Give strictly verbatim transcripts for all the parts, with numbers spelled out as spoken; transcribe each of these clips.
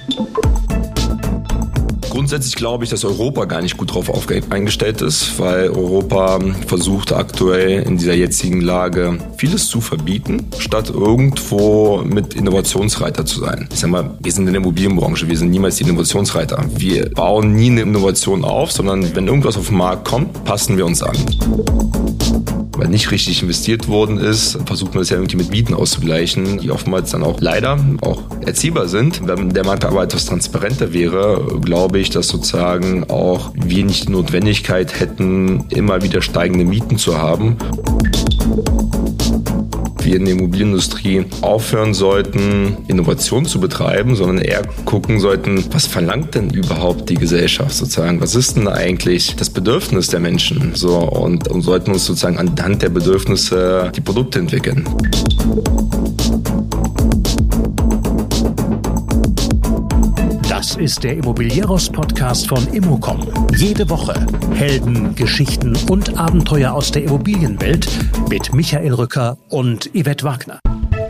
Grundsätzlich glaube ich, dass Europa gar nicht gut darauf eingestellt ist, weil Europa versucht aktuell in dieser jetzigen Lage vieles zu verbieten, statt irgendwo mit Innovationsreiter zu sein. Ich sag mal, wir sind in der Immobilienbranche, wir sind niemals die Innovationsreiter. Wir bauen nie eine Innovation auf, sondern wenn irgendwas auf den Markt kommt, passen wir uns an. Weil nicht richtig investiert worden ist, versucht man das ja irgendwie mit Mieten auszugleichen, die oftmals dann auch leider auch erziehbar sind. Wenn der Markt aber etwas transparenter wäre, glaube ich, dass sozusagen auch wir nicht die Notwendigkeit hätten, immer wieder steigende Mieten zu haben. Wir in der Immobilienindustrie aufhören sollten, Innovation zu betreiben, sondern eher gucken sollten, was verlangt denn überhaupt die Gesellschaft sozusagen? Was ist denn eigentlich das Bedürfnis der Menschen? So, und, und sollten uns sozusagen anhand der Bedürfnisse die Produkte entwickeln. Das ist der Immobilieros-Podcast von Immocom. Jede Woche Helden, Geschichten und Abenteuer aus der Immobilienwelt mit Michael Rücker und Yvette Wagner.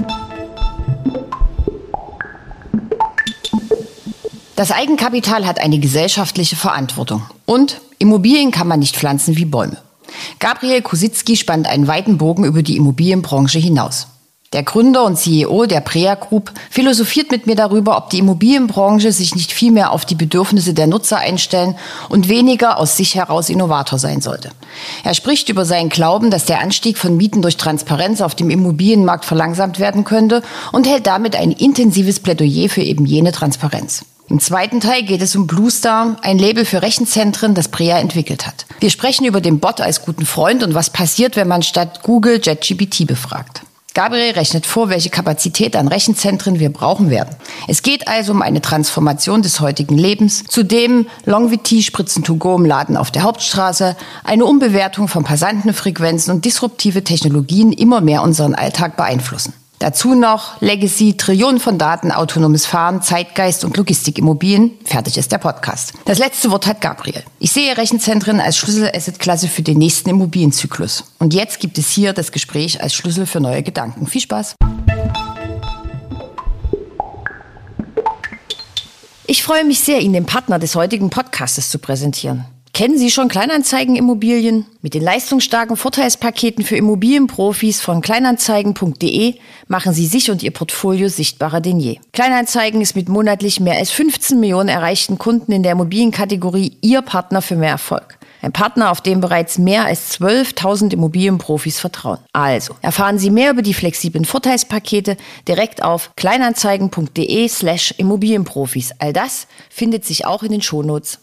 Das Eigenkapital hat eine gesellschaftliche Verantwortung. Und Immobilien kann man nicht pflanzen wie Bäume. Gabriel Kositzky spannt einen weiten Bogen über die Immobilienbranche hinaus. Der Gründer und C E O der Prea Group philosophiert mit mir darüber, ob die Immobilienbranche sich nicht viel mehr auf die Bedürfnisse der Nutzer einstellen und weniger aus sich heraus Innovator sein sollte. Er spricht über seinen Glauben, dass der Anstieg von Mieten durch Transparenz auf dem Immobilienmarkt verlangsamt werden könnte und hält damit ein intensives Plädoyer für eben jene Transparenz. Im zweiten Teil geht es um Bluestar, ein Label für Rechenzentren, das Prea entwickelt hat. Wir sprechen über den Bot als guten Freund und was passiert, wenn man statt Google ChatGPT befragt. Gabriel rechnet vor, welche Kapazität an Rechenzentren wir brauchen werden. Es geht also um eine Transformation des heutigen Lebens, zudem Longvity Spritzen to go im Laden auf der Hauptstraße, eine Umbewertung von Passantenfrequenzen und disruptive Technologien immer mehr unseren Alltag beeinflussen. Dazu noch Legacy, Trillionen von Daten, autonomes Fahren, Zeitgeist und Logistikimmobilien. Fertig ist der Podcast. Das letzte Wort hat Gabriel. Ich sehe Rechenzentren als Schlüsselassetklasse für den nächsten Immobilienzyklus. Und jetzt gibt es hier das Gespräch als Schlüssel für neue Gedanken. Viel Spaß! Ich freue mich sehr, Ihnen den Partner des heutigen Podcastes zu präsentieren. Kennen Sie schon Kleinanzeigen-Immobilien? Mit den leistungsstarken Vorteilspaketen für Immobilienprofis von kleinanzeigen punkt de machen Sie sich und Ihr Portfolio sichtbarer denn je. Kleinanzeigen ist mit monatlich mehr als fünfzehn Millionen erreichten Kunden in der Immobilienkategorie Ihr Partner für mehr Erfolg. Ein Partner, auf den bereits mehr als zwölftausend Immobilienprofis vertrauen. Also, erfahren Sie mehr über die flexiblen Vorteilspakete direkt auf kleinanzeigen punkt de slash Immobilienprofis. All das findet sich auch in den Shownotes.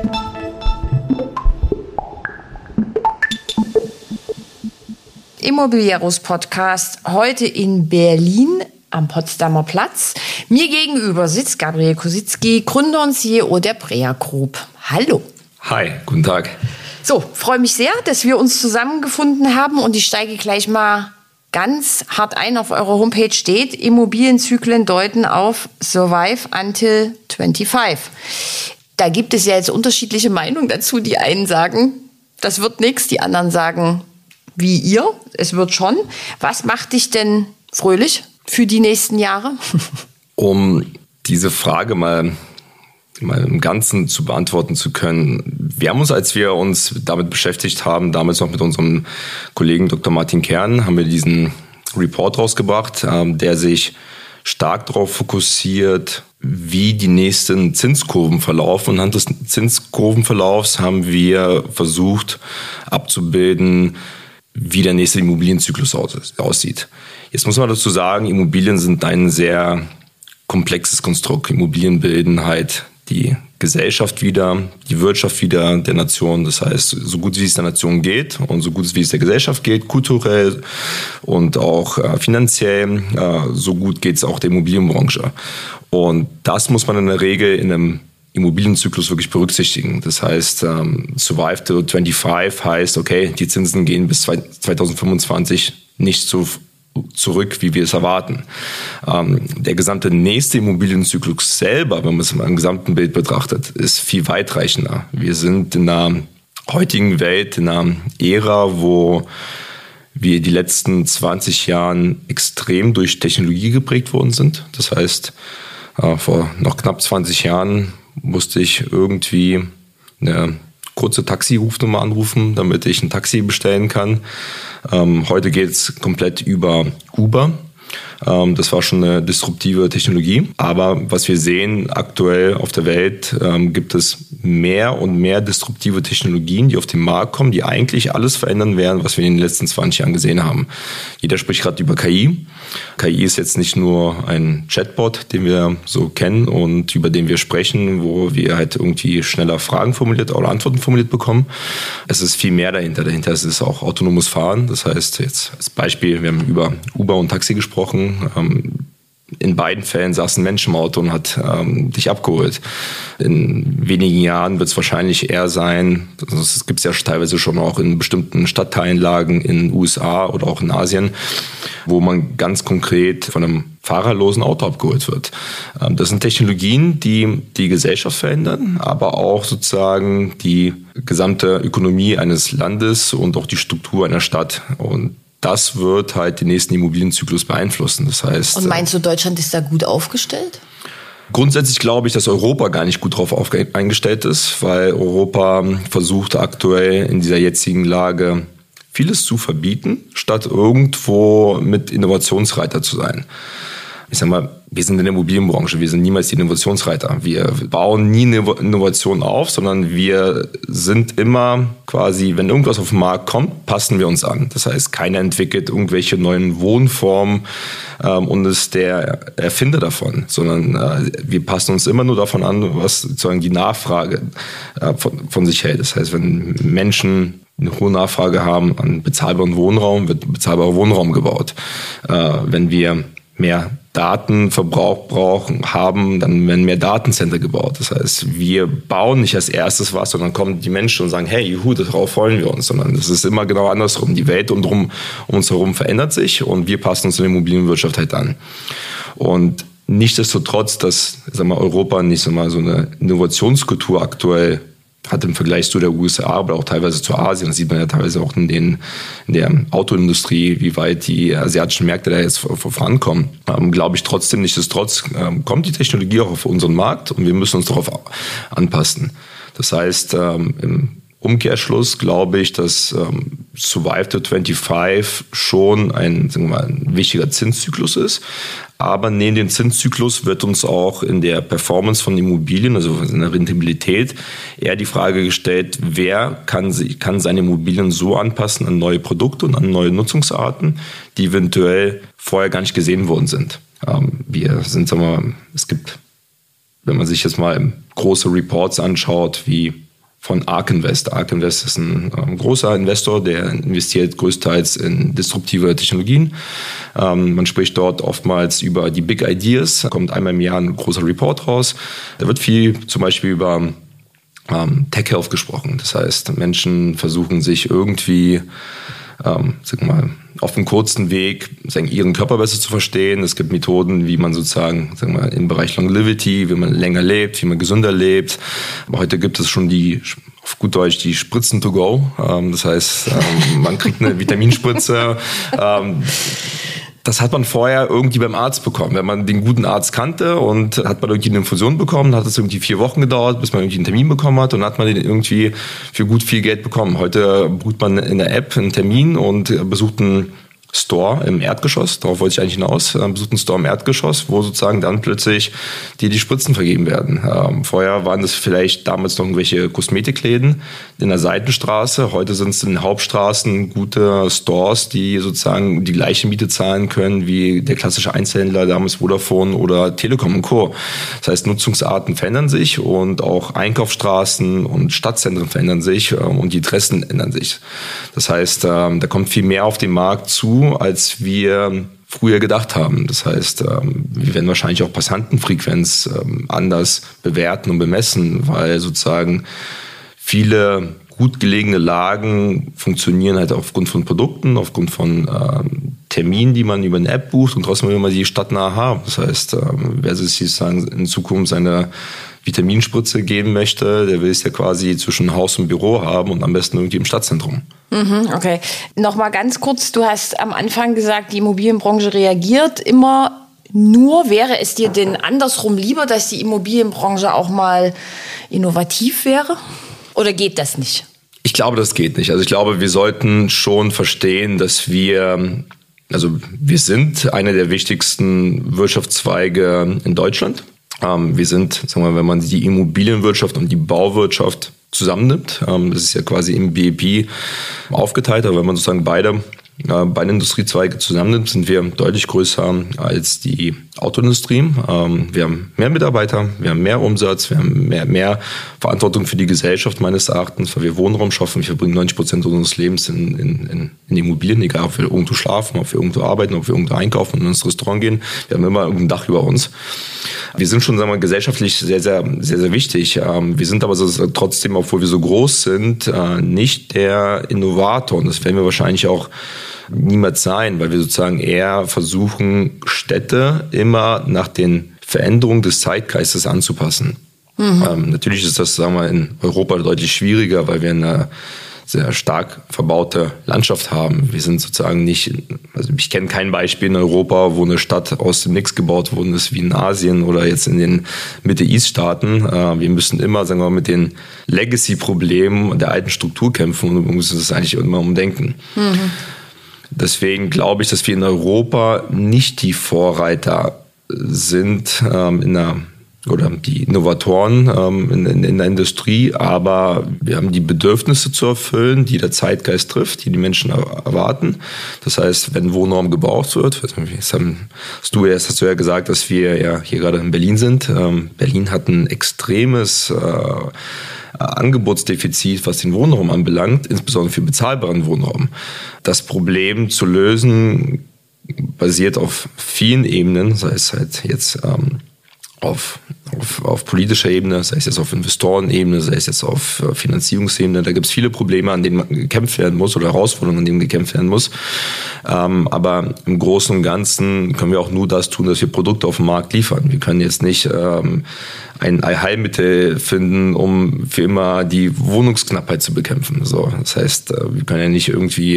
Immobilieros Podcast, heute in Berlin am Potsdamer Platz. Mir gegenüber sitzt Gabriel Kositzky, Gründer und C E O der Prea Group. Hallo. Hi, guten Tag. So, freue mich sehr, dass wir uns zusammengefunden haben und ich steige gleich mal ganz hart ein. Auf eurer Homepage steht, Immobilienzyklen deuten auf Survive until fünfundzwanzig. Da gibt es ja jetzt unterschiedliche Meinungen dazu. Die einen sagen, das wird nichts, die anderen sagen, wie ihr, es wird schon. Was macht dich denn fröhlich für die nächsten Jahre? Um diese Frage mal, mal im Ganzen zu beantworten zu können. Wir haben uns, als wir uns damit beschäftigt haben, damals noch mit unserem Kollegen Doktor Martin Kern, haben wir diesen Report rausgebracht, der sich stark darauf fokussiert, wie die nächsten Zinskurven verlaufen. Und anhand des Zinskurvenverlaufs haben wir versucht abzubilden, wie der nächste Immobilienzyklus aussieht. Jetzt muss man dazu sagen, Immobilien sind ein sehr komplexes Konstrukt. Immobilien bilden halt die Gesellschaft wieder, die Wirtschaft wieder der Nation. Das heißt, so gut wie es der Nation geht und so gut wie es der Gesellschaft geht, kulturell und auch äh, finanziell, äh, so gut geht es auch der Immobilienbranche. Und das muss man in der Regel in einem Immobilienzyklus wirklich berücksichtigen. Das heißt, ähm, Survive to fünfundzwanzig heißt, okay, die Zinsen gehen bis zweitausendfünfundzwanzig nicht so zurück, wie wir es erwarten. Ähm, der gesamte nächste Immobilienzyklus selber, wenn man es im gesamten Bild betrachtet, ist viel weitreichender. Wir sind in einer heutigen Welt, in einer Ära, wo wir die letzten zwanzig Jahren extrem durch Technologie geprägt worden sind. Das heißt, Äh, vor noch knapp zwanzig Jahren musste ich irgendwie eine kurze Taxi-Rufnummer anrufen, damit ich ein Taxi bestellen kann. Ähm, heute geht es komplett über Uber. Ähm, das war schon eine disruptive Technologie. Aber was wir sehen aktuell auf der Welt, ähm, gibt es mehr und mehr disruptive Technologien, die auf den Markt kommen, die eigentlich alles verändern werden, was wir in den letzten zwanzig Jahren gesehen haben. Jeder spricht gerade über K I. K I ist jetzt nicht nur ein Chatbot, den wir so kennen und über den wir sprechen, wo wir halt irgendwie schneller Fragen formuliert oder Antworten formuliert bekommen. Es ist viel mehr dahinter. Dahinter ist es auch autonomes Fahren. Das heißt, jetzt als Beispiel, wir haben über Uber und Taxi gesprochen. In beiden Fällen saß ein Mensch im Auto und hat ähm, dich abgeholt. In wenigen Jahren wird es wahrscheinlich eher sein, das gibt es ja teilweise schon auch in bestimmten Stadtteillagen in den U S A oder auch in Asien, wo man ganz konkret von einem fahrerlosen Auto abgeholt wird. Ähm, das sind Technologien, die die Gesellschaft verändern, aber auch sozusagen die gesamte Ökonomie eines Landes und auch die Struktur einer Stadt. Und das wird halt den nächsten Immobilienzyklus beeinflussen. Das heißt, und meinst du, Deutschland ist da gut aufgestellt? Grundsätzlich glaube ich, dass Europa gar nicht gut darauf eingestellt ist, weil Europa versucht aktuell in dieser jetzigen Lage vieles zu verbieten, statt irgendwo mit Innovationsreiter zu sein. Ich sag mal, wir sind in der Immobilienbranche, wir sind niemals die Innovationsreiter. Wir bauen nie eine Innovation auf, sondern wir sind immer quasi, wenn irgendwas auf den Markt kommt, passen wir uns an. Das heißt, keiner entwickelt irgendwelche neuen Wohnformen ähm, und ist der Erfinder davon, sondern äh, wir passen uns immer nur davon an, was sozusagen die Nachfrage äh, von, von sich hält. Das heißt, wenn Menschen eine hohe Nachfrage haben an bezahlbaren Wohnraum, wird bezahlbarer Wohnraum gebaut. Äh, wenn wir mehr Datenverbrauch brauchen, haben, dann werden mehr Datencenter gebaut. Das heißt, wir bauen nicht als erstes was, sondern kommen die Menschen und sagen, hey, juhu, darauf freuen wir uns. Sondern es ist immer genau andersrum. Die Welt um, um uns herum verändert sich und wir passen uns in der Immobilienwirtschaft halt an. Und nichtsdestotrotz, dass sag mal, Europa nicht sag mal, so eine Innovationskultur aktuell hat im Vergleich zu der U S A, aber auch teilweise zu Asien. Das sieht man ja teilweise auch in, den, in der Autoindustrie, wie weit die asiatischen Märkte da jetzt vorankommen. Ähm, glaube ich trotzdem, nichtsdestotrotz ähm, kommt die Technologie auch auf unseren Markt und wir müssen uns darauf anpassen. Das heißt, ähm, im Umkehrschluss glaube ich, dass ähm, Survive to fünfundzwanzig schon ein, sagen wir mal, ein wichtiger Zinszyklus ist. Aber neben dem Zinszyklus wird uns auch in der Performance von Immobilien, also in der Rentabilität, eher die Frage gestellt, wer kann, kann seine Immobilien so anpassen an neue Produkte und an neue Nutzungsarten, die eventuell vorher gar nicht gesehen worden sind. Ähm, wir sind, sagen wir mal, es gibt, wenn man sich jetzt mal große Reports anschaut, wie von ARK Invest. ARK Invest ist ein ähm, großer Investor, der investiert größtenteils in disruptive Technologien. Ähm, man spricht dort oftmals über die Big Ideas. Da kommt einmal im Jahr ein großer Report raus. Da wird viel zum Beispiel über ähm, Tech Health gesprochen. Das heißt, Menschen versuchen sich irgendwie ähm, sag mal, auf einem kurzen Weg sagen, ihren Körper besser zu verstehen. Es gibt Methoden, wie man sozusagen sagen wir, im Bereich Longevity, wie man länger lebt, wie man gesünder lebt. Aber heute gibt es schon die, auf gut Deutsch, die Spritzen to go. Ähm, das heißt, ähm, man kriegt eine Vitaminspritze. ähm, Das hat man vorher irgendwie beim Arzt bekommen. Wenn man den guten Arzt kannte und hat man irgendwie eine Infusion bekommen, hat es irgendwie vier Wochen gedauert, bis man irgendwie einen Termin bekommen hat und dann hat man den irgendwie für gut viel Geld bekommen. Heute bucht man in der App einen Termin und besucht einen Store im Erdgeschoss, darauf wollte ich eigentlich hinaus, besucht einen Store im Erdgeschoss, wo sozusagen dann plötzlich dir die Spritzen vergeben werden. Ähm, vorher waren das vielleicht damals noch irgendwelche Kosmetikläden in der Seitenstraße, heute sind es in Hauptstraßen gute Stores, die sozusagen die gleiche Miete zahlen können wie der klassische Einzelhändler, damals Vodafone oder Telekom und Co. Das heißt, Nutzungsarten verändern sich und auch Einkaufsstraßen und Stadtzentren verändern sich ähm, und die Interessen ändern sich. Das heißt, ähm, da kommt viel mehr auf den Markt zu, als wir früher gedacht haben. Das heißt, wir werden wahrscheinlich auch Passantenfrequenz anders bewerten und bemessen, weil sozusagen viele gut gelegene Lagen funktionieren halt aufgrund von Produkten, aufgrund von Terminen, die man über eine App bucht und trotzdem will man die stadtnah haben. Das heißt, wer sich sozusagen in Zukunft seine Vitaminspritze geben möchte, der will es ja quasi zwischen Haus und Büro haben und am besten irgendwie im Stadtzentrum. Mhm, okay. Nochmal ganz kurz, du hast am Anfang gesagt, die Immobilienbranche reagiert immer nur? Wäre es dir denn andersrum lieber, dass die Immobilienbranche auch mal innovativ wäre? Oder geht das nicht? Ich glaube, das geht nicht. Also ich glaube, wir sollten schon verstehen, dass wir, also wir sind einer der wichtigsten Wirtschaftszweige in Deutschland. Ähm, wir sind, sagen wir mal, wenn man die Immobilienwirtschaft und die Bauwirtschaft zusammennimmt, ähm, das ist ja quasi im B I P aufgeteilt, aber wenn man sozusagen beide Beide Industriezweige zusammennimmt, sind wir deutlich größer als die Autoindustrie. Wir haben mehr Mitarbeiter, wir haben mehr Umsatz, wir haben mehr, mehr Verantwortung für die Gesellschaft meines Erachtens, weil wir Wohnraum schaffen. Wir verbringen neunzig Prozent unseres Lebens in, in, in Immobilien, egal ob wir irgendwo schlafen, ob wir irgendwo arbeiten, ob wir irgendwo einkaufen und ins Restaurant gehen. Wir haben immer ein Dach über uns. Wir sind schon, sagen wir mal, gesellschaftlich sehr, sehr, sehr, sehr wichtig. Wir sind aber so, trotzdem, obwohl wir so groß sind, nicht der Innovator. Und das werden wir wahrscheinlich auch niemals sein, weil wir sozusagen eher versuchen, Städte immer nach den Veränderungen des Zeitgeistes anzupassen. Mhm. Ähm, natürlich ist das, sagen wir, in Europa deutlich schwieriger, weil wir eine sehr stark verbaute Landschaft haben. Wir sind sozusagen nicht, also ich kenne kein Beispiel in Europa, wo eine Stadt aus dem Nix gebaut worden ist, wie in Asien oder jetzt in den Mitte-East-Staaten. Äh, wir müssen immer, sagen wir mal, mit den Legacy-Problemen der alten Struktur kämpfen und wir müssen das eigentlich immer umdenken. Mhm. Deswegen glaube ich, dass wir in Europa nicht die Vorreiter sind ähm, in der, oder die Innovatoren ähm, in, in, in der Industrie, aber wir haben die Bedürfnisse zu erfüllen, die der Zeitgeist trifft, die die Menschen erwarten. Das heißt, wenn Wohnraum gebraucht wird, jetzt hast du, erst hast du ja gesagt, dass wir ja hier gerade in Berlin sind. Ähm, Berlin hat ein extremes äh, Angebotsdefizit, was den Wohnraum anbelangt, insbesondere für bezahlbaren Wohnraum. Das Problem zu lösen basiert auf vielen Ebenen, sei es halt jetzt ähm, auf, auf, auf politischer Ebene, sei es jetzt auf Investorenebene, sei es jetzt auf Finanzierungsebene. Da gibt es viele Probleme, an denen gekämpft werden muss oder Herausforderungen, an denen gekämpft werden muss. Ähm, aber im Großen und Ganzen können wir auch nur das tun, dass wir Produkte auf dem Markt liefern. Wir können jetzt nicht ähm, ein Heilmittel finden, um für immer die Wohnungsknappheit zu bekämpfen. So, das heißt, wir können ja nicht irgendwie,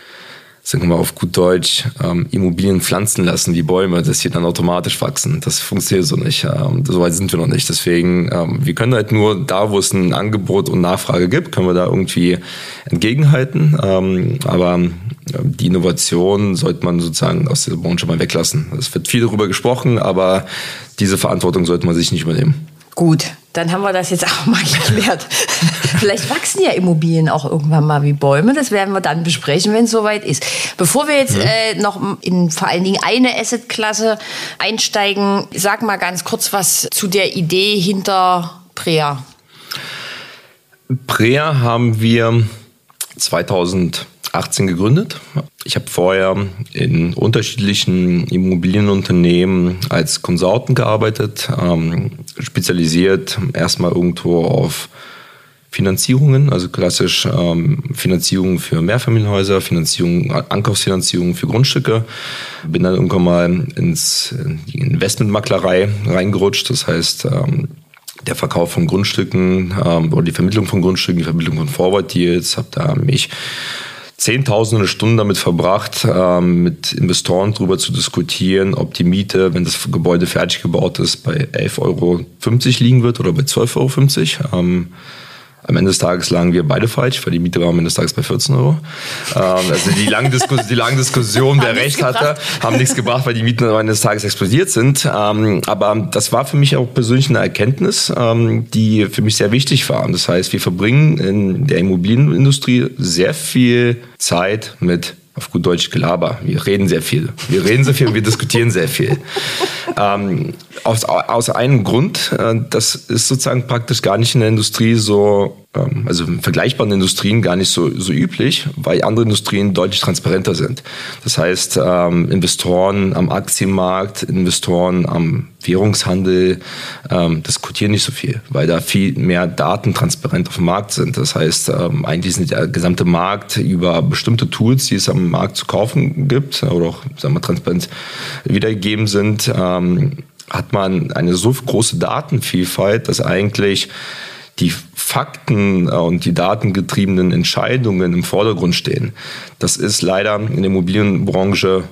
sagen wir mal auf gut Deutsch, ähm, Immobilien pflanzen lassen wie Bäume, dass sie dann automatisch wachsen. Das funktioniert so nicht. Ähm, so weit sind wir noch nicht. Deswegen, ähm, wir können halt nur da, wo es ein Angebot und Nachfrage gibt, können wir da irgendwie entgegenhalten. Ähm, aber die Innovation sollte man sozusagen aus der Branche mal weglassen. Es wird viel darüber gesprochen, aber diese Verantwortung sollte man sich nicht übernehmen. Gut, dann haben wir das jetzt auch mal geklärt. Vielleicht wachsen ja Immobilien auch irgendwann mal wie Bäume. Das werden wir dann besprechen, wenn es soweit ist. Bevor wir jetzt mhm. äh, noch in vor allen Dingen eine Assetklasse einsteigen, sag mal ganz kurz was zu der Idee hinter Prea. Prea haben wir zweitausendachtzehn gegründet. Ich habe vorher in unterschiedlichen Immobilienunternehmen als Consultant gearbeitet, ähm, spezialisiert erstmal irgendwo auf Finanzierungen, also klassisch ähm, Finanzierung für Mehrfamilienhäuser, Finanzierung, Ankaufsfinanzierung für Grundstücke. Bin dann irgendwann mal ins in die Investmentmaklerei reingerutscht, das heißt ähm, der Verkauf von Grundstücken ähm, oder die Vermittlung von Grundstücken, die Vermittlung von Forward Deals, habe da mich zehntausende Stunden damit verbracht, ähm, mit Investoren darüber zu diskutieren, ob die Miete, wenn das Gebäude fertig gebaut ist, bei elf Euro fünfzig liegen wird oder bei zwölf Euro fünfzig. Ähm, Am Ende des Tages lagen wir beide falsch, weil die Miete war am Ende des Tages bei vierzehn Euro. Ähm, also die langen Diskus- die langen Diskussionen, wer recht hatte, haben nichts gebracht, weil die Mieten am Ende des Tages explodiert sind. Ähm, aber das war für mich auch persönlich eine Erkenntnis, ähm, die für mich sehr wichtig war. Das heißt, wir verbringen in der Immobilienindustrie sehr viel Zeit mit, auf gut Deutsch, Gelaber. Wir reden sehr viel. Wir reden sehr viel und wir diskutieren sehr viel. Ähm, aus, aus einem Grund, äh, das ist sozusagen praktisch gar nicht in der Industrie so, ähm, also in vergleichbaren Industrien gar nicht so, so üblich, weil andere Industrien deutlich transparenter sind. Das heißt, ähm, Investoren am Aktienmarkt, Investoren am Währungshandel ähm, diskutieren nicht so viel, weil da viel mehr Daten transparent auf dem Markt sind. Das heißt, ähm, eigentlich ist der gesamte Markt über bestimmte Tools, die es am Markt zu kaufen gibt oder auch, sagen wir, transparent wiedergegeben sind, ähm, hat man eine so große Datenvielfalt, dass eigentlich die Fakten und die datengetriebenen Entscheidungen im Vordergrund stehen. Das ist leider in der Immobilienbranche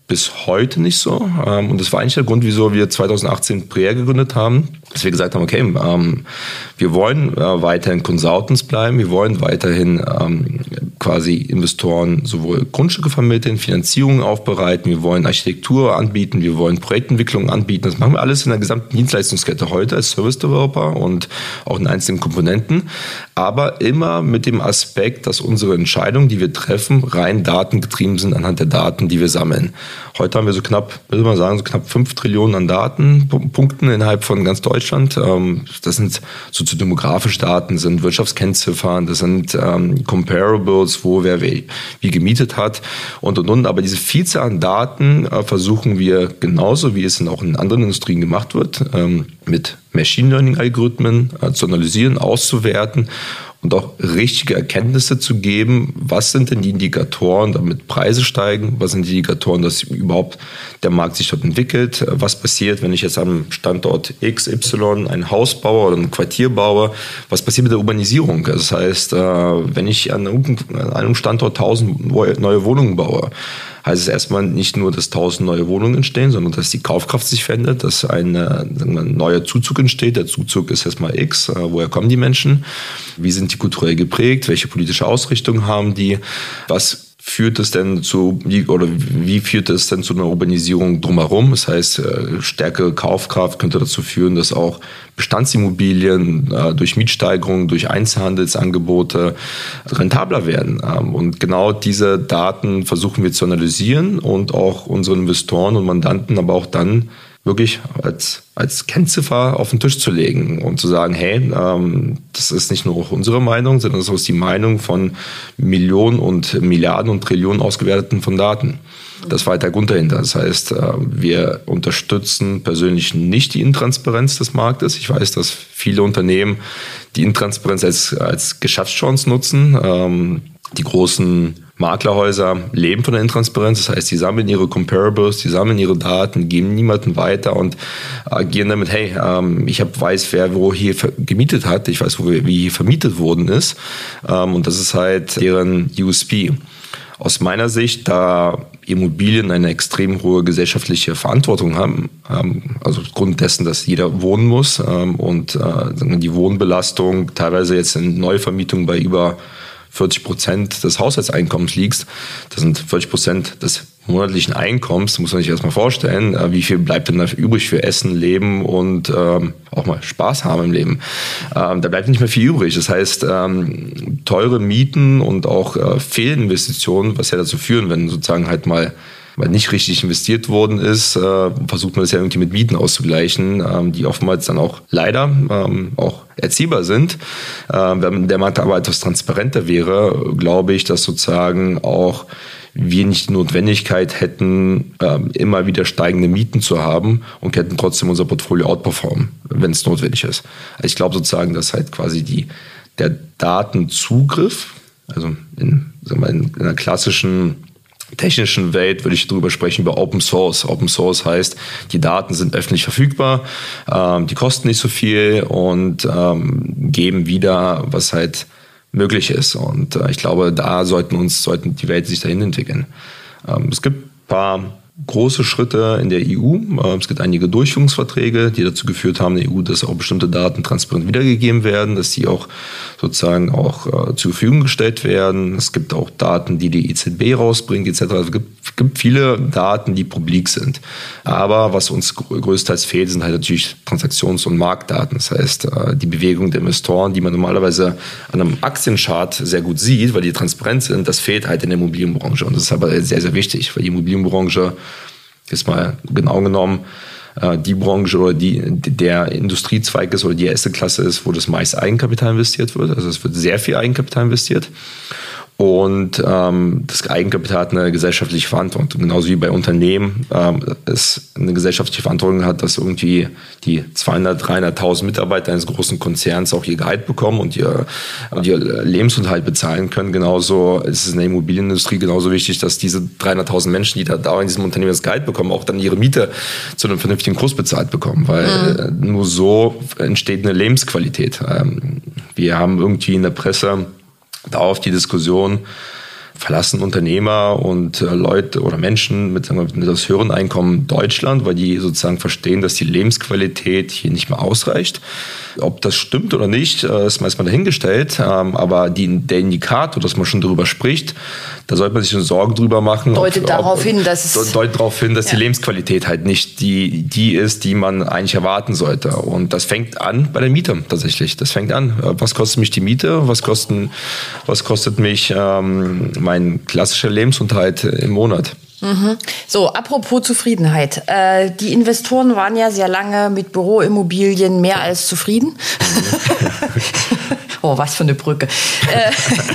bis heute nicht so. Und das war eigentlich der Grund, wieso wir zweitausendachtzehn Preer gegründet haben, dass wir gesagt haben, okay, ähm, wir wollen äh, weiterhin Consultants bleiben, wir wollen weiterhin ähm, quasi Investoren sowohl Grundstücke vermitteln, Finanzierungen aufbereiten, wir wollen Architektur anbieten, wir wollen Projektentwicklung anbieten. Das machen wir alles in der gesamten Dienstleistungskette heute als Service Developer und auch in einzelnen Komponenten, aber immer mit dem Aspekt, dass unsere Entscheidungen, die wir treffen, rein datengetrieben sind anhand der Daten, die wir sammeln. Heute haben wir so knapp, würde man sagen, so knapp fünf Trillionen an Datenpunkten innerhalb von ganz Deutschland. Das sind soziodemografische Daten, sind Wirtschaftskennziffern, das sind ähm, Comparables, wo wer wie gemietet hat und und und. Aber diese Vielzahl an Daten äh, versuchen wir genauso, wie es auch in anderen Industrien gemacht wird, ähm, mit Machine Learning Algorithmen äh, zu analysieren, auszuwerten und auch richtige Erkenntnisse zu geben, was sind denn die Indikatoren, damit Preise steigen, was sind die Indikatoren, dass überhaupt der Markt sich dort entwickelt, was passiert, wenn ich jetzt am Standort X Y ein Haus baue oder ein Quartier baue, was passiert mit der Urbanisierung, das heißt, wenn ich an einem Standort tausend neue Wohnungen baue, heißt es erstmal nicht nur, dass tausend neue Wohnungen entstehen, sondern dass die Kaufkraft sich verändert, dass ein, ein neuer Zuzug entsteht. Der Zuzug ist erstmal X. Woher kommen die Menschen? Wie sind die kulturell geprägt? Welche politische Ausrichtung haben die? Was führt es denn zu, oder wie führt es denn zu einer Urbanisierung drumherum? Das heißt, stärkere Kaufkraft könnte dazu führen, dass auch Bestandsimmobilien durch Mietsteigerungen, durch Einzelhandelsangebote rentabler werden. Und genau diese Daten versuchen wir zu analysieren und auch unseren Investoren und Mandanten aber auch dann wirklich als, als Kennziffer auf den Tisch zu legen und zu sagen, hey, ähm, das ist nicht nur unsere Meinung, sondern das ist die Meinung von Millionen und Milliarden und Trillionen ausgewerteten von Daten. Das war halt der Grund dahinter. Das heißt, wir unterstützen persönlich nicht die Intransparenz des Marktes. Ich weiß, dass viele Unternehmen die Intransparenz als, als Geschäftschance nutzen. Ähm, die großen Maklerhäuser leben von der Intransparenz, das heißt, die sammeln ihre Comparables, die sammeln ihre Daten, geben niemanden weiter und agieren damit, hey, ähm, ich hab, weiß, wer wo hier gemietet hat, ich weiß, wo, wie hier vermietet worden ist, ähm, und das ist halt deren U S P. Aus meiner Sicht, da Immobilien eine extrem hohe gesellschaftliche Verantwortung haben, also aufgrund dessen, dass jeder wohnen muss, ähm, und äh, die Wohnbelastung teilweise jetzt in Neuvermietung bei über vierzig Prozent des Haushaltseinkommens liegst, das sind vierzig Prozent des monatlichen Einkommens, muss man sich erstmal vorstellen, wie viel bleibt denn da übrig für Essen, Leben und ähm, auch mal Spaß haben im Leben. Ähm, da bleibt nicht mehr viel übrig. Das heißt, ähm, teure Mieten und auch äh, Fehlinvestitionen, was ja dazu führen, wenn sozusagen halt mal weil nicht richtig investiert worden ist, äh, versucht man das ja irgendwie mit Mieten auszugleichen, ähm, die oftmals dann auch leider ähm, auch erziehbar sind. Ähm, wenn der Markt aber etwas transparenter wäre, glaube ich, dass sozusagen auch wir nicht die Notwendigkeit hätten, ähm, immer wieder steigende Mieten zu haben und könnten trotzdem unser Portfolio outperformen, wenn es notwendig ist. Also ich glaube sozusagen, dass halt quasi die der Datenzugriff, also in, sagen wir, in einer klassischen technischen Welt würde ich darüber sprechen, über Open Source. Open Source heißt, die Daten sind öffentlich verfügbar, ähm, die kosten nicht so viel und ähm, geben wieder, was halt möglich ist. Und äh, ich glaube, da sollten uns, sollten die Welt sich dahin entwickeln. Ähm, es gibt ein paar große Schritte in der E U. Es gibt einige Durchführungsverträge, die dazu geführt haben, in der E U, dass auch bestimmte Daten transparent wiedergegeben werden, dass die auch sozusagen auch äh, zur Verfügung gestellt werden. Es gibt auch Daten, die die E Z B rausbringt, et cetera. Es gibt, gibt viele Daten, die publik sind. Aber was uns größtenteils fehlt, sind halt natürlich Transaktions- und Marktdaten. Das heißt, äh, die Bewegung der Investoren, die man normalerweise an einem Aktienchart sehr gut sieht, weil die transparent sind, das fehlt halt in der Immobilienbranche. Und das ist aber sehr, sehr wichtig, weil die Immobilienbranche ist mal genau genommen äh, die Branche oder die der Industriezweig ist oder die erste Klasse ist, wo das meiste Eigenkapital investiert wird. Also es wird sehr viel Eigenkapital investiert. Und ähm, das Eigenkapital hat eine gesellschaftliche Verantwortung. Genauso wie bei Unternehmen ähm, es eine gesellschaftliche Verantwortung hat, dass irgendwie die zweihundert, dreihunderttausend Mitarbeiter eines großen Konzerns auch ihr Gehalt bekommen und ihr, und ihr Lebensunterhalt bezahlen können. Genauso ist es in der Immobilienindustrie genauso wichtig, dass diese dreihunderttausend Menschen, die da, da in diesem Unternehmen das Gehalt bekommen, auch dann ihre Miete zu einem vernünftigen Kurs bezahlt bekommen. Weil mhm. nur so entsteht eine Lebensqualität. Ähm, wir haben irgendwie in der Presse dauerhaft die Diskussion, verlassen Unternehmer und äh, Leute oder Menschen mit, sagen wir, mit das höheren Einkommen Deutschland, weil die sozusagen verstehen, dass die Lebensqualität hier nicht mehr ausreicht. Ob das stimmt oder nicht, äh, ist meistens mal dahingestellt. Ähm, aber die, der Indikator, dass man schon darüber spricht, da sollte man sich schon Sorgen drüber machen. Deutet ob, darauf ob, hin, dass es deutet darauf hin, dass ja. die Lebensqualität halt nicht die, die ist, die man eigentlich erwarten sollte. Und das fängt an bei der Miete tatsächlich. Das fängt an. Was kostet mich die Miete? Was kosten, was kostet mich ähm, mein klassischer Lebensunterhalt im Monat? Mhm. So, apropos Zufriedenheit. Äh, die Investoren waren ja sehr lange mit Büroimmobilien mehr als zufrieden. Oh, was für eine Brücke. Äh,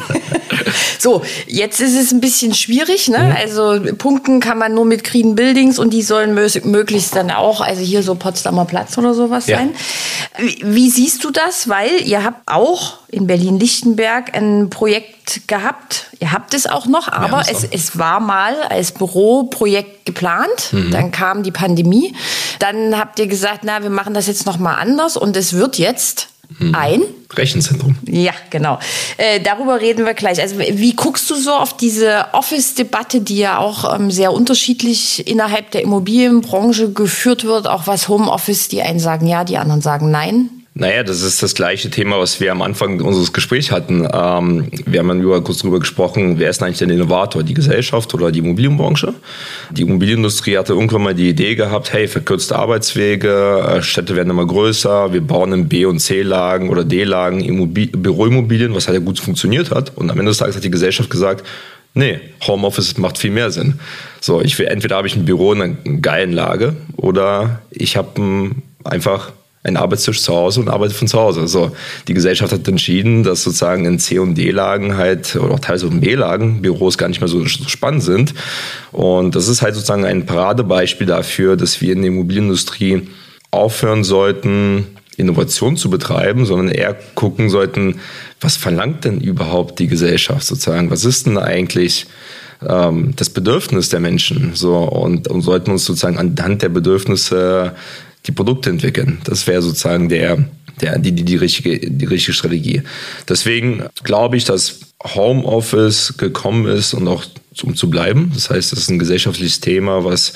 so, jetzt ist es ein bisschen schwierig, ne? Mhm. Also punkten kann man nur mit Green Buildings und die sollen mö- möglichst dann auch, also hier so Potsdamer Platz oder sowas ja. sein. Wie, wie siehst du das? Weil ihr habt auch in Berlin-Lichtenberg ein Projekt gehabt. Ihr habt es auch noch, aber es, es war mal als Büroprojekt geplant. Mhm. Dann kam die Pandemie. Dann habt ihr gesagt, na, wir machen das jetzt noch mal anders und es wird jetzt mhm. ein Rechenzentrum. Ja, genau. Äh, darüber reden wir gleich. Also wie guckst du so auf diese Office-Debatte, die ja auch ähm, sehr unterschiedlich innerhalb der Immobilienbranche geführt wird, auch was Homeoffice, die einen sagen ja, die anderen sagen nein? Naja, das ist das gleiche Thema, was wir am Anfang unseres Gesprächs hatten. Ähm, wir haben ja kurz darüber gesprochen, wer ist eigentlich der Innovator, die Gesellschaft oder die Immobilienbranche? Die Immobilienindustrie hatte irgendwann mal die Idee gehabt, hey, verkürzte Arbeitswege, Städte werden immer größer, wir bauen in B- und C-Lagen oder D-Lagen Immobil- Büroimmobilien, was halt ja gut funktioniert hat. Und am Ende des Tages hat die Gesellschaft gesagt, nee, Homeoffice macht viel mehr Sinn. So, ich will, entweder habe ich ein Büro in einer geilen Lage oder ich habe einfach einen Arbeitstisch zu Hause und arbeite von zu Hause. So, die Gesellschaft hat entschieden, dass sozusagen in C- und D-Lagen halt, oder auch teilweise in B-Lagen, Büros gar nicht mehr so spannend sind. Und das ist halt sozusagen ein Paradebeispiel dafür, dass wir in der Immobilienindustrie aufhören sollten, Innovation zu betreiben, sondern eher gucken sollten, was verlangt denn überhaupt die Gesellschaft sozusagen? Was ist denn eigentlich ähm, das Bedürfnis der Menschen? So, und, und sollten uns sozusagen anhand der Bedürfnisse die Produkte entwickeln. Das wäre sozusagen der, der, die, die, die, richtige, die richtige Strategie. Deswegen glaube ich, dass Homeoffice gekommen ist und auch um zu bleiben. Das heißt, es ist ein gesellschaftliches Thema, was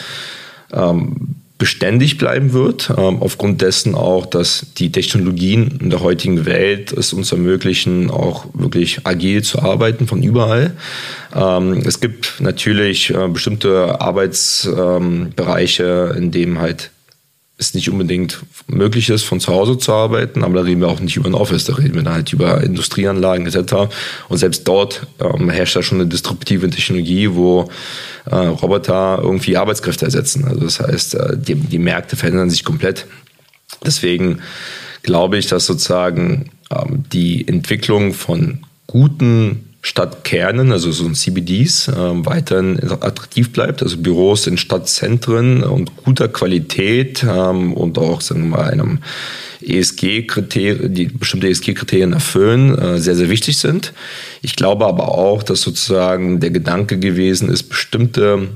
ähm, beständig bleiben wird, ähm, aufgrund dessen auch, dass die Technologien in der heutigen Welt es uns ermöglichen, auch wirklich agil zu arbeiten von überall. Ähm, es gibt natürlich äh, bestimmte Arbeitsbereiche, ähm, in denen halt es nicht unbedingt möglich ist, von zu Hause zu arbeiten, aber da reden wir auch nicht über ein Office, da reden wir dann halt über Industrieanlagen et cetera. Und selbst dort ähm, herrscht da schon eine disruptive Technologie, wo äh, Roboter irgendwie Arbeitskräfte ersetzen. Also das heißt, äh, die, die Märkte verändern sich komplett. Deswegen glaube ich, dass sozusagen ähm, die Entwicklung von guten Stadtkernen, also so ein C B Ds, äh, weiterhin attraktiv bleibt, also Büros in Stadtzentren und guter Qualität ähm, und auch, sagen wir mal, einem E S G-Kriterien, die bestimmte E S G-Kriterien erfüllen, äh, sehr, sehr wichtig sind. Ich glaube aber auch, dass sozusagen der Gedanke gewesen ist, bestimmte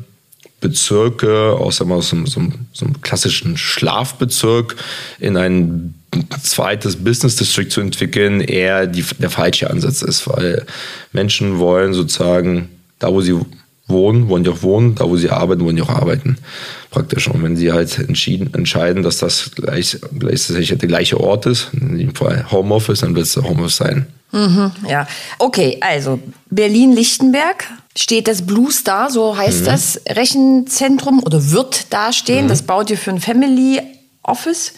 Bezirke aus, sagen wir mal, so, so, so einem klassischen Schlafbezirk in ein zweites Business District zu entwickeln, eher die, der falsche Ansatz ist, weil Menschen wollen sozusagen, da wo sie wohnen, wollen die auch wohnen, da wo sie arbeiten, wollen die auch arbeiten, praktisch. Und wenn sie halt entschieden, entscheiden, dass das gleich, gleich der gleiche Ort ist, in dem Fall Homeoffice, dann wird es Homeoffice sein. Mhm, ja, okay, also Berlin-Lichtenberg steht das Blue Star, so heißt mhm. das Rechenzentrum, oder wird da stehen. Mhm. Das baut ihr für ein Family Office.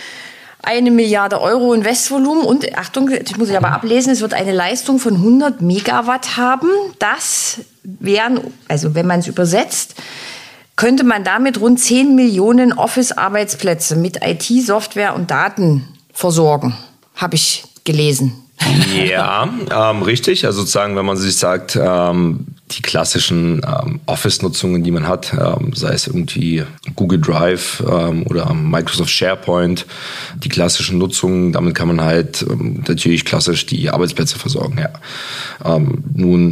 Eine Milliarde Euro Investvolumen und, Achtung, ich muss ich aber ablesen, es wird eine Leistung von hundert Megawatt haben. Das wären, also wenn man es übersetzt, könnte man damit rund zehn Millionen Office-Arbeitsplätze mit I T, Software und Daten versorgen, habe ich gelesen. Ja, ähm, richtig. Also sozusagen, wenn man sich sagt, ähm, die klassischen ähm, Office-Nutzungen, die man hat, ähm, sei es irgendwie Google Drive ähm, oder Microsoft SharePoint, die klassischen Nutzungen, damit kann man halt ähm, natürlich klassisch die Arbeitsplätze versorgen. Ja. Ähm, nun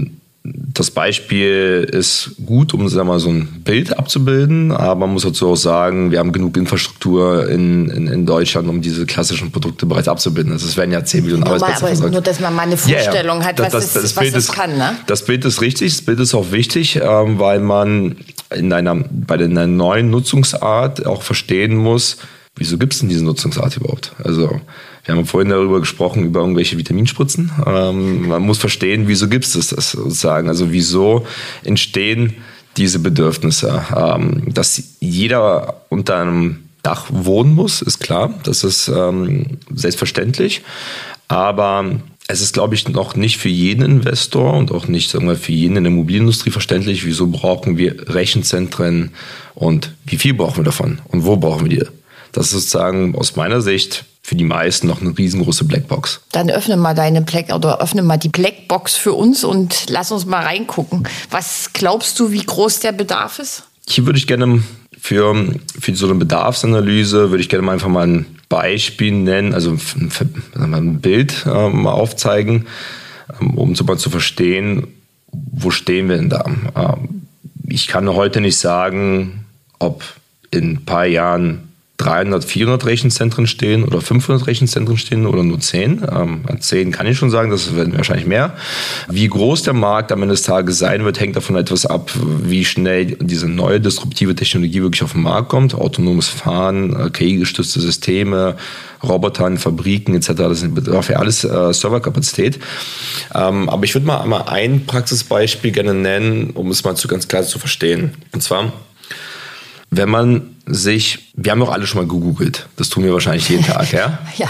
das Beispiel ist gut, um sagen wir mal, so ein Bild abzubilden, aber man muss dazu auch sagen, wir haben genug Infrastruktur in, in, in Deutschland, um diese klassischen Produkte bereits abzubilden. Also es werden ja zehn Millionen Arbeitsplätze versorgt. Nur, dass man mal eine Vorstellung ja, ja. hat, was, das, das, das, was Bild das ist, kann. Ne? Das Bild ist richtig, das Bild ist auch wichtig, weil man in einer, bei einer neuen Nutzungsart auch verstehen muss, wieso gibt es denn diese Nutzungsart überhaupt? Also wir haben vorhin darüber gesprochen, über irgendwelche Vitaminspritzen. Ähm, man muss verstehen, wieso gibt es das, das sozusagen? Also wieso entstehen diese Bedürfnisse? Ähm, dass jeder unter einem Dach wohnen muss, ist klar. Das ist ähm, selbstverständlich. Aber es ist, glaube ich, noch nicht für jeden Investor und auch nicht, sagen wir, für jeden in der Immobilienindustrie verständlich, wieso brauchen wir Rechenzentren und wie viel brauchen wir davon und wo brauchen wir die? Das ist sozusagen aus meiner Sicht für die meisten noch eine riesengroße Blackbox. Dann öffne mal deine Black oder öffne mal die Blackbox für uns und lass uns mal reingucken. Was glaubst du, wie groß der Bedarf ist? Hier würde ich gerne für, für so eine Bedarfsanalyse würde ich gerne mal einfach mal ein Beispiel nennen, also ein, ein Bild äh, mal aufzeigen, um so mal zu verstehen, wo stehen wir denn da? Ähm, ich kann heute nicht sagen, ob in ein paar Jahren dreihundert, vierhundert Rechenzentren stehen oder fünfhundert Rechenzentren stehen oder nur zehn. Ähm, zehn kann ich schon sagen, das werden wahrscheinlich mehr. Wie groß der Markt am Ende des Tages sein wird, hängt davon etwas ab, wie schnell diese neue disruptive Technologie wirklich auf den Markt kommt. Autonomes Fahren, K I-gestützte Systeme, Roboter in Fabriken et cetera. Das bedarf ja alles äh, Serverkapazität. Ähm, aber ich würde mal einmal ein Praxisbeispiel gerne nennen, um es mal zu ganz klar zu verstehen. Und zwar, wenn man sich, wir haben doch alle schon mal gegoogelt, das tun wir wahrscheinlich jeden Tag, ja? Ja.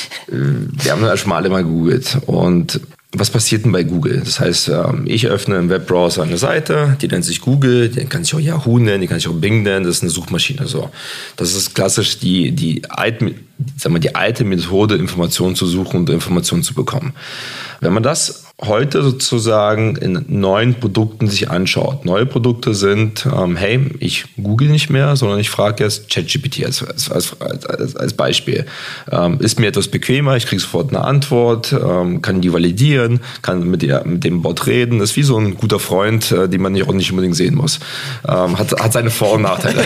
Wir haben ja schon mal alle mal gegoogelt. Und was passiert denn bei Google? Das heißt, ich öffne im Webbrowser eine Seite, die nennt sich Google, die kann sich auch Yahoo nennen, die kann sich auch Bing nennen, das ist eine Suchmaschine. So. Das ist klassisch die, die, alte, sagen wir, die alte Methode, Informationen zu suchen und Informationen zu bekommen. Wenn man das heute sozusagen in neuen Produkten sich anschaut. Neue Produkte sind, ähm, hey, ich google nicht mehr, sondern ich frage jetzt ChatGPT als, als, als, als Beispiel. Ähm, ist mir etwas bequemer, ich kriege sofort eine Antwort, ähm, kann die validieren, kann mit, der, mit dem Bot reden. Das ist wie so ein guter Freund, äh, den man nicht, auch nicht unbedingt sehen muss. Ähm, hat, hat seine Vor- und Nachteile.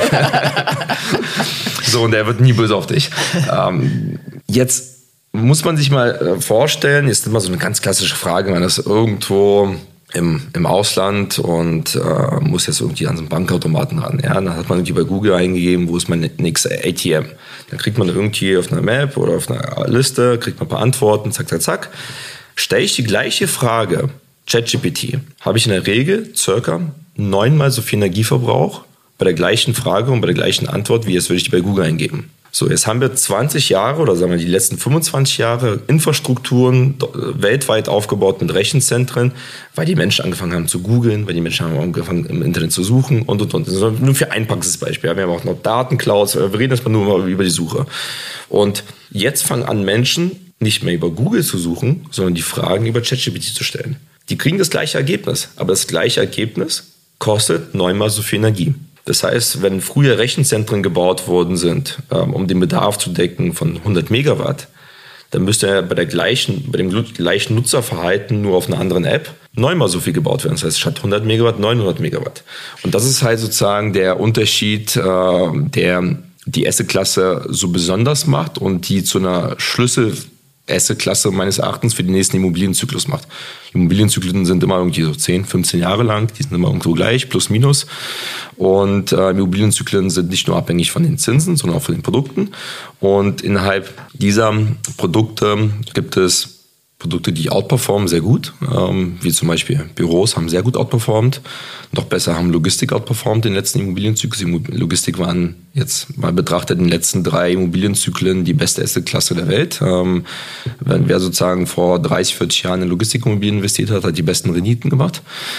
So, und er wird nie böse auf dich. Ähm, jetzt muss man sich mal vorstellen, jetzt ist mal so eine ganz klassische Frage, man ist irgendwo im, im Ausland und äh, muss jetzt irgendwie an so einen Bankautomaten ran. Ja? Dann hat man irgendwie bei Google eingegeben, wo ist mein nächster A T M. Dann kriegt man irgendwie auf einer Map oder auf einer Liste, kriegt man ein paar Antworten, zack, zack, zack. Stelle ich die gleiche Frage, ChatGPT, habe ich in der Regel circa neunmal so viel Energieverbrauch bei der gleichen Frage und bei der gleichen Antwort, wie jetzt würde ich die bei Google eingeben. So, jetzt haben wir zwanzig Jahre oder sagen wir die letzten fünfundzwanzig Jahre Infrastrukturen weltweit aufgebaut mit Rechenzentren, weil die Menschen angefangen haben zu googeln, weil die Menschen haben angefangen im Internet zu suchen und und und. Das ist nur für ein Praxisbeispiel. Wir haben auch noch Datenclouds, wir reden erstmal nur über die Suche. Und jetzt fangen an Menschen nicht mehr über Google zu suchen, sondern die Fragen über ChatGPT zu stellen. Die kriegen das gleiche Ergebnis, aber das gleiche Ergebnis kostet neunmal so viel Energie. Das heißt, wenn früher Rechenzentren gebaut worden sind, um den Bedarf zu decken von hundert Megawatt, dann müsste er bei der gleichen, bei dem gleichen Nutzerverhalten nur auf einer anderen App neunmal so viel gebaut werden. Das heißt, statt hundert Megawatt, neunhundert Megawatt. Und das ist halt sozusagen der Unterschied, der die Asset-Klasse so besonders macht und die zu einer Schlüssel Asset-Klasse meines Erachtens für den nächsten Immobilienzyklus macht. Immobilienzyklen sind immer irgendwie so zehn, fünfzehn Jahre lang, die sind immer irgendwo gleich, plus minus. Und äh, Immobilienzyklen sind nicht nur abhängig von den Zinsen, sondern auch von den Produkten. Und innerhalb dieser Produkte gibt es Produkte, die outperformen sehr gut, ähm, wie zum Beispiel Büros haben sehr gut outperformt. Noch besser haben Logistik outperformt in den letzten Immobilienzyklus. Logistik waren jetzt mal betrachtet in den letzten drei Immobilienzyklen die beste Assetklasse der Welt. Ähm, wer sozusagen vor dreißig, vierzig Jahren in Logistikimmobilien investiert hat, hat die besten Renditen gemacht.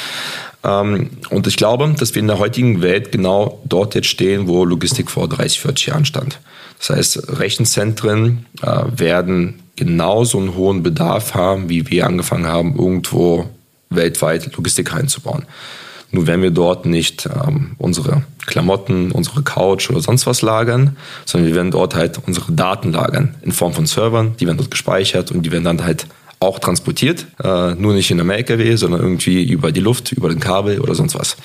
Ähm, und ich glaube, dass wir in der heutigen Welt genau dort jetzt stehen, wo Logistik vor dreißig, vierzig Jahren stand. Das heißt, Rechenzentren äh, werden genauso einen hohen Bedarf haben, wie wir angefangen haben, irgendwo weltweit Logistik reinzubauen. Nur werden wir dort nicht ähm, unsere Klamotten, unsere Couch oder sonst was lagern, sondern wir werden dort halt unsere Daten lagern in Form von Servern, die werden dort gespeichert und die werden dann halt auch transportiert, äh, nur nicht in einem L K W, sondern irgendwie über die Luft, über den Kabel oder sonst was.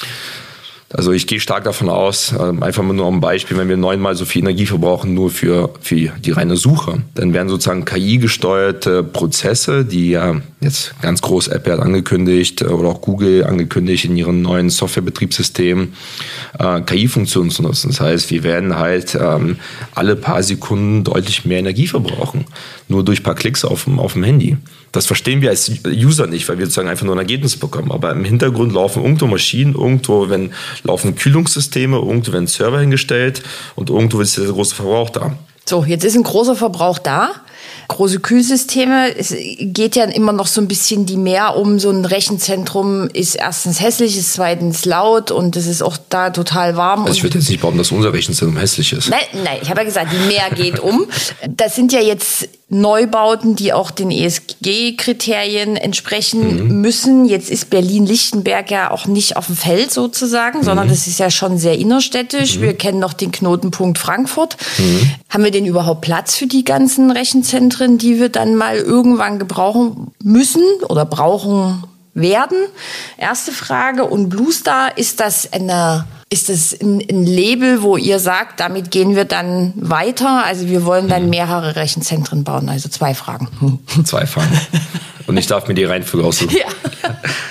Also ich gehe stark davon aus, einfach nur um ein Beispiel, wenn wir neunmal so viel Energie verbrauchen, nur für, für die reine Suche, dann werden sozusagen K I-gesteuerte Prozesse, die ja jetzt ganz groß Apple hat angekündigt oder auch Google angekündigt in ihren neuen Softwarebetriebssystemen, äh, K I-Funktionen zu nutzen. Das heißt, wir werden halt ähm, alle paar Sekunden deutlich mehr Energie verbrauchen, nur durch ein paar Klicks auf dem, auf dem Handy. Das verstehen wir als User nicht, weil wir sozusagen einfach nur ein Ergebnis bekommen. Aber im Hintergrund laufen irgendwo Maschinen, irgendwo wenn, laufen Kühlungssysteme, irgendwo werden Server hingestellt und irgendwo ist der große Verbrauch da. So, jetzt ist ein großer Verbrauch da. Große Kühlsysteme. Es geht ja immer noch so ein bisschen die mehr um. So ein Rechenzentrum ist erstens hässlich, ist zweitens laut und es ist auch da total warm. Also ich würde jetzt nicht behaupten, dass unser Rechenzentrum hässlich ist. Nein, nein, ich habe ja gesagt, die mehr geht um. Das sind ja jetzt Neubauten, die auch den E S G-Kriterien entsprechen mhm. müssen. Jetzt ist Berlin-Lichtenberg ja auch nicht auf dem Feld sozusagen, mhm. sondern das ist ja schon sehr innerstädtisch. Mhm. Wir kennen noch den Knotenpunkt Frankfurt. Mhm. Haben wir denn überhaupt Platz für die ganzen Rechenzentren, die wir dann mal irgendwann gebrauchen müssen oder brauchen werden? Erste Frage. Und Bluestar, ist das eine... Ist das ein, ein Label, wo ihr sagt, damit gehen wir dann weiter? Also wir wollen dann mehrere Rechenzentren bauen. Also zwei Fragen. Zwei Fragen. Und ich darf mir die Reihenfolge aussuchen. Ja.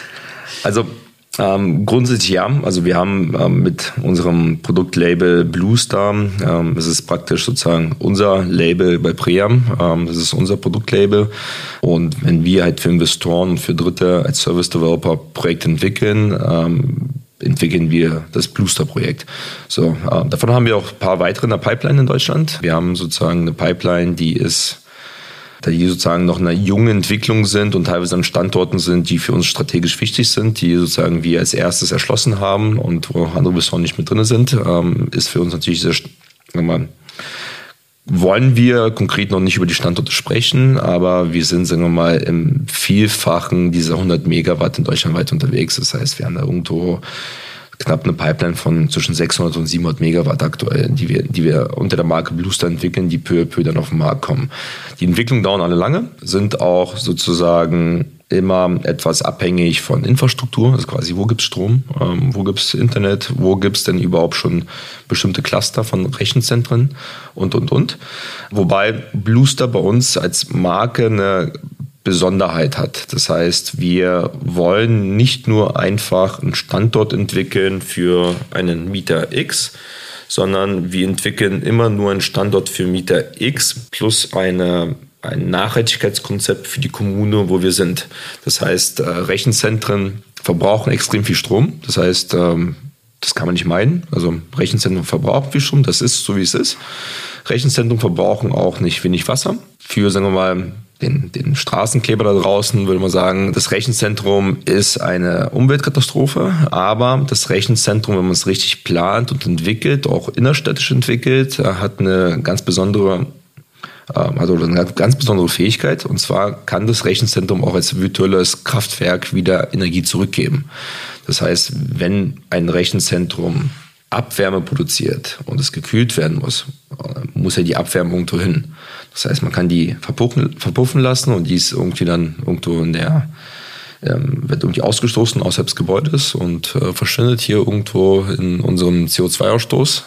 Also ähm, grundsätzlich ja. Also wir haben ähm, mit unserem Produktlabel Bluestar, ähm, das ist praktisch sozusagen unser Label bei Pream. Ähm, das ist unser Produktlabel. Und wenn wir halt für Investoren und für Dritte als Service Developer Projekte entwickeln, ähm, entwickeln wir das Bluestar-Projekt. So, äh, davon haben wir auch ein paar weitere in der Pipeline in Deutschland. Wir haben sozusagen eine Pipeline, die ist, die sozusagen noch in einer jungen Entwicklung sind und teilweise an Standorten sind, die für uns strategisch wichtig sind, die sozusagen wir als erstes erschlossen haben und wo andere Investoren nicht mit drin sind, ähm, ist für uns natürlich sehr, sagen wir mal, wollen wir konkret noch nicht über die Standorte sprechen, aber wir sind, sagen wir mal, im Vielfachen dieser hundert Megawatt in Deutschland weit unterwegs. Das heißt, wir haben da irgendwo knapp eine Pipeline von zwischen sechshundert und siebenhundert Megawatt aktuell, die wir, die wir unter der Marke Bluestar entwickeln, die peu à peu dann auf den Markt kommen. Die Entwicklungen dauern alle lange, sind auch sozusagen immer etwas abhängig von Infrastruktur, also quasi, wo gibt's Strom, ähm, wo gibt's Internet, wo gibt's denn überhaupt schon bestimmte Cluster von Rechenzentren und, und, und. Wobei Bluestar bei uns als Marke eine Besonderheit hat. Das heißt, wir wollen nicht nur einfach einen Standort entwickeln für einen Mieter X, sondern wir entwickeln immer nur einen Standort für Mieter X plus eine ein Nachhaltigkeitskonzept für die Kommune, wo wir sind. Das heißt, Rechenzentren verbrauchen extrem viel Strom. Das heißt, das kann man nicht meiden. Also Rechenzentren verbrauchen viel Strom, das ist so, wie es ist. Rechenzentren verbrauchen auch nicht wenig Wasser. Für, sagen wir mal, den, den Straßenkleber da draußen würde man sagen, das Rechenzentrum ist eine Umweltkatastrophe, aber das Rechenzentrum, wenn man es richtig plant und entwickelt, auch innerstädtisch entwickelt, hat eine ganz besondere Also eine ganz besondere Fähigkeit, und zwar kann das Rechenzentrum auch als virtuelles Kraftwerk wieder Energie zurückgeben. Das heißt, wenn ein Rechenzentrum Abwärme produziert und es gekühlt werden muss, muss ja die Abwärme irgendwo hin. Das heißt, man kann die verpuffen, verpuffen lassen und die ist irgendwie dann irgendwo in der, ähm, wird irgendwie ausgestoßen außerhalb des Gebäudes und äh, verschwindet hier irgendwo in unserem C O zwei Ausstoß.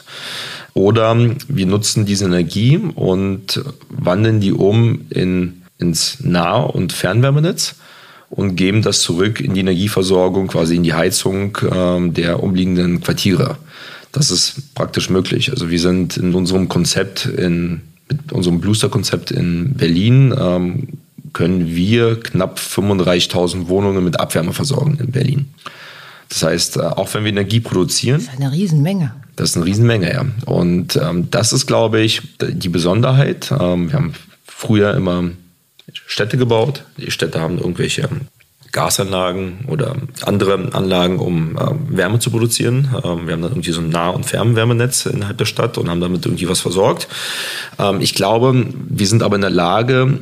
Oder wir nutzen diese Energie und wandeln die um in, ins Nah- und Fernwärmenetz und geben das zurück in die Energieversorgung, quasi in die Heizung ähm, der umliegenden Quartiere. Das ist praktisch möglich. Also wir sind in unserem Konzept, in, mit unserem Bluestar-Konzept in Berlin, ähm, können wir knapp fünfunddreißigtausend Wohnungen mit Abwärme versorgen in Berlin. Das heißt, auch wenn wir Energie produzieren... Das ist eine Riesenmenge. Das ist eine Riesenmenge, ja. Und ähm, das ist, glaube ich, die Besonderheit. Ähm, wir haben früher immer Städte gebaut. Die Städte haben irgendwelche Gasanlagen oder andere Anlagen, um ähm, Wärme zu produzieren. Ähm, wir haben dann irgendwie so ein Nah- und Fernwärmenetz innerhalb der Stadt und haben damit irgendwie was versorgt. Ähm, ich glaube, wir sind aber in der Lage,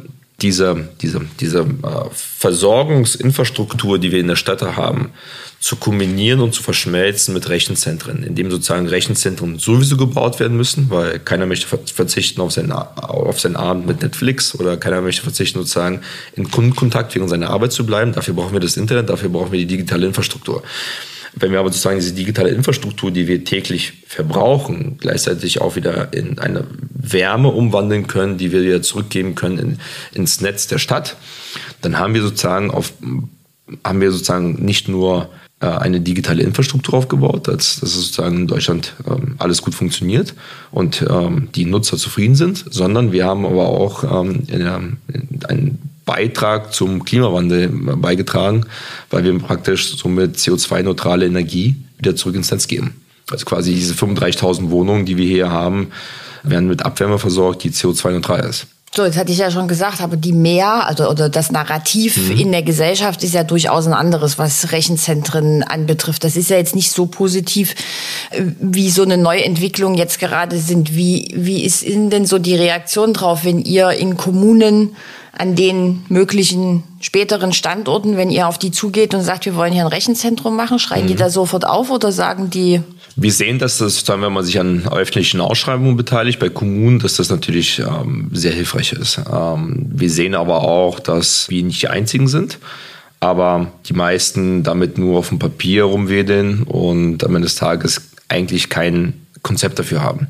diese, diese, diese äh, Versorgungsinfrastruktur, die wir in der Stadt haben, zu kombinieren und zu verschmelzen mit Rechenzentren, indem sozusagen Rechenzentren sowieso gebaut werden müssen, weil keiner möchte verzichten auf seinen, auf seinen Abend mit Netflix oder keiner möchte verzichten, sozusagen in Kundenkontakt während seiner Arbeit zu bleiben. Dafür brauchen wir das Internet, dafür brauchen wir die digitale Infrastruktur. Wenn wir aber sozusagen diese digitale Infrastruktur, die wir täglich verbrauchen, gleichzeitig auch wieder in eine Wärme umwandeln können, die wir wieder zurückgeben können in, ins Netz der Stadt, dann haben wir sozusagen auf, haben wir sozusagen nicht nur äh, eine digitale Infrastruktur aufgebaut, dass, dass sozusagen in Deutschland ähm, alles gut funktioniert und ähm, die Nutzer zufrieden sind, sondern wir haben aber auch ähm, in der, in einen Beitrag zum Klimawandel beigetragen, weil wir praktisch somit C O zwei neutrale Energie wieder zurück ins Netz geben. Also quasi diese fünfunddreißigtausend Wohnungen, die wir hier haben, werden mit Abwärme versorgt, die C O zwei neutral ist. So, jetzt hatte ich ja schon gesagt, aber die Mehr, also oder das Narrativ mhm. in der Gesellschaft ist ja durchaus ein anderes, was Rechenzentren anbetrifft. Das ist ja jetzt nicht so positiv, wie so eine Neuentwicklung jetzt gerade sind. Wie, wie ist Ihnen denn so die Reaktion drauf, wenn ihr in Kommunen an den möglichen späteren Standorten, wenn ihr auf die zugeht und sagt, wir wollen hier ein Rechenzentrum machen, schreien mhm. die da sofort auf oder sagen die? Wir sehen, dass das, wenn man sich an öffentlichen Ausschreibungen beteiligt, bei Kommunen, dass das natürlich ähm, sehr hilfreich ist. Ähm, wir sehen aber auch, dass wir nicht die Einzigen sind, aber die meisten damit nur auf dem Papier rumwedeln und am Ende des Tages eigentlich kein Konzept dafür haben.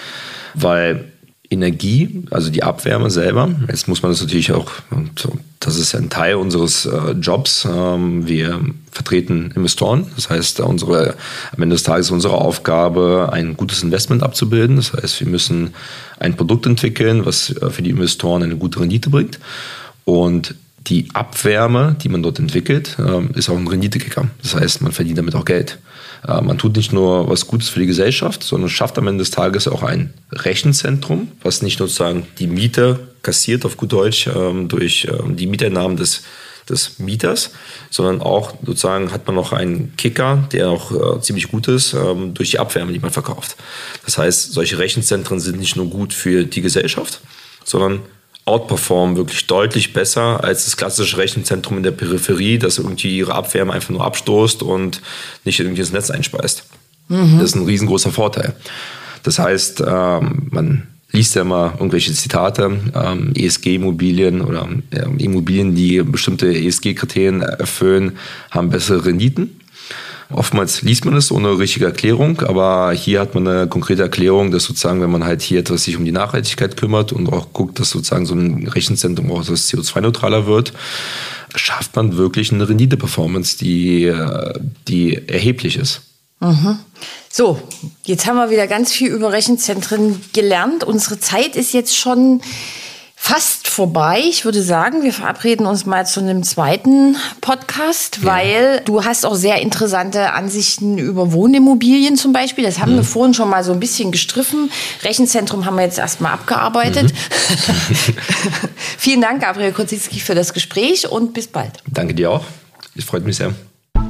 Weil Energie, also die Abwärme selber, jetzt muss man das natürlich auch, das ist ein Teil unseres äh, Jobs, ähm, wir vertreten Investoren, das heißt, unsere, am Ende des Tages ist unsere Aufgabe, ein gutes Investment abzubilden, das heißt, wir müssen ein Produkt entwickeln, was äh, für die Investoren eine gute Rendite bringt und die Abwärme, die man dort entwickelt, äh, ist auch ein Renditekicker, das heißt, man verdient damit auch Geld. Man tut nicht nur was Gutes für die Gesellschaft, sondern schafft am Ende des Tages auch ein Rechenzentrum, was nicht nur sozusagen die Miete kassiert, auf gut Deutsch, ähm, durch ähm, die Mieteinnahmen des, des Mieters, sondern auch sozusagen hat man noch einen Kicker, der auch äh, ziemlich gut ist, ähm, durch die Abwärme, die man verkauft. Das heißt, solche Rechenzentren sind nicht nur gut für die Gesellschaft, sondern outperformen wirklich deutlich besser als das klassische Rechenzentrum in der Peripherie, das irgendwie ihre Abwärme einfach nur abstoßt und nicht irgendwie ins Netz einspeist. Mhm. Das ist ein riesengroßer Vorteil. Das heißt, ähm, man liest ja immer irgendwelche Zitate, ähm, E S G-Immobilien oder ähm, Immobilien, die bestimmte E S G-Kriterien erfüllen, haben bessere Renditen. Oftmals liest man es ohne richtige Erklärung, aber hier hat man eine konkrete Erklärung, dass sozusagen, wenn man halt hier etwas sich um die Nachhaltigkeit kümmert und auch guckt, dass sozusagen so ein Rechenzentrum auch das C O zwei neutraler wird, schafft man wirklich eine Rendite-Performance, die, die erheblich ist. Mhm. So, jetzt haben wir wieder ganz viel über Rechenzentren gelernt. Unsere Zeit ist jetzt schon fast vorbei. Ich würde sagen, wir verabreden uns mal zu einem zweiten Podcast, ja. weil du hast auch sehr interessante Ansichten über Wohnimmobilien zum Beispiel. Das haben mhm. wir vorhin schon mal so ein bisschen gestriffen. Rechenzentrum haben wir jetzt erstmal abgearbeitet. Mhm. Vielen Dank, Gabriel Kositzki, für das Gespräch und bis bald. Danke dir auch. Es freut mich sehr.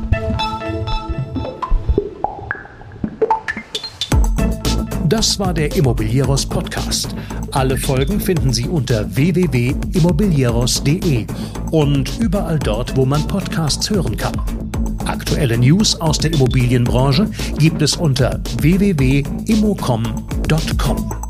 Das war der Immobilieros Podcast. Alle Folgen finden Sie unter w w w punkt immobilieros punkt de und überall dort, wo man Podcasts hören kann. Aktuelle News aus der Immobilienbranche gibt es unter w w w punkt immocom punkt com.